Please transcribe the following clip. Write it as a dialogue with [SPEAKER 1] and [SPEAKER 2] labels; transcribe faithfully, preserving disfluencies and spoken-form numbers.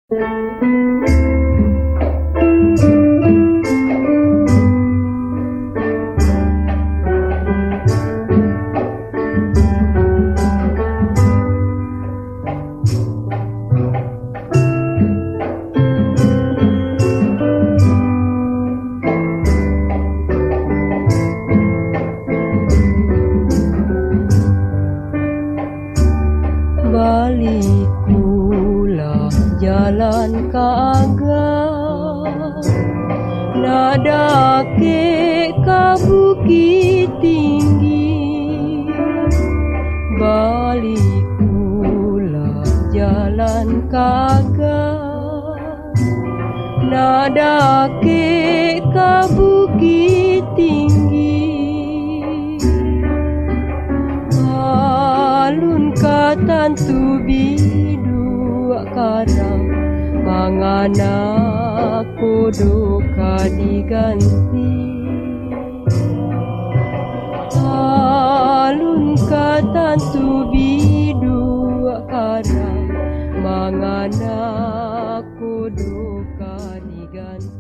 [SPEAKER 1] Balikulah jalan kagak, nada ke ka bukit tinggi. Balikulah jalan kagak, nada ke ka bukit tinggi. Alun katan tu bidua karang, mangana kodo ka diganti. Alun katan tu bidua karang, mangana kodo ka diganti.